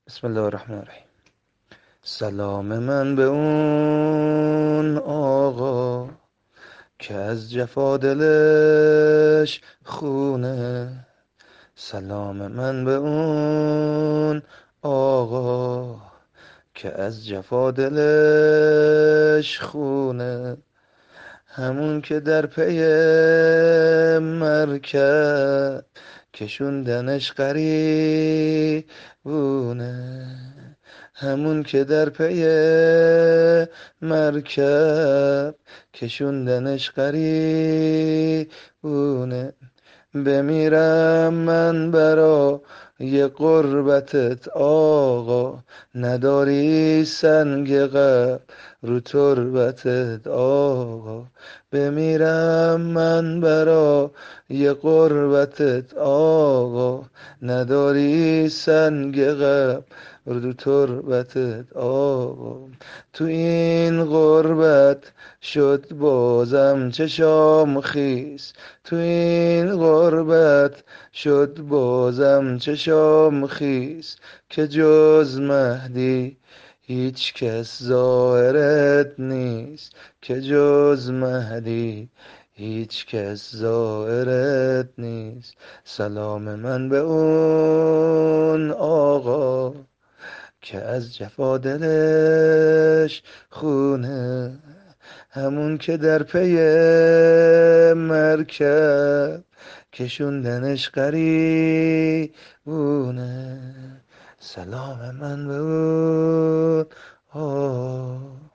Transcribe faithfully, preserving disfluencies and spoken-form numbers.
بسم الله الرحمن الرحیم. سلام من به اون آقا که از جفا دلش خونه. سلام من به اون آقا که از جفا دلش خونه. همون که در پی مرکب کشوندنش غریبونه. همون که در پی مرکب کشوندنش غریبونه. بمیرم من برای قربتت آقا، نداری سنگ قبر رو تربتت آقا. بمیرم من برای قربتت آقا، نداری سنگ قبر رو تربتت آقا. تو این غربت شد بازم چشام خیس، تو این غربت شد بازم چشام خیس، که جز مهدی هیچ کس ظاهرت نیست، که جز مهدی هیچ کس ظاهرت نیست. سلام من به اون آقا که از جفا دلش خونه. همون که در پی مرکب کشوندنش غریبونه. سلام من به اون آقا.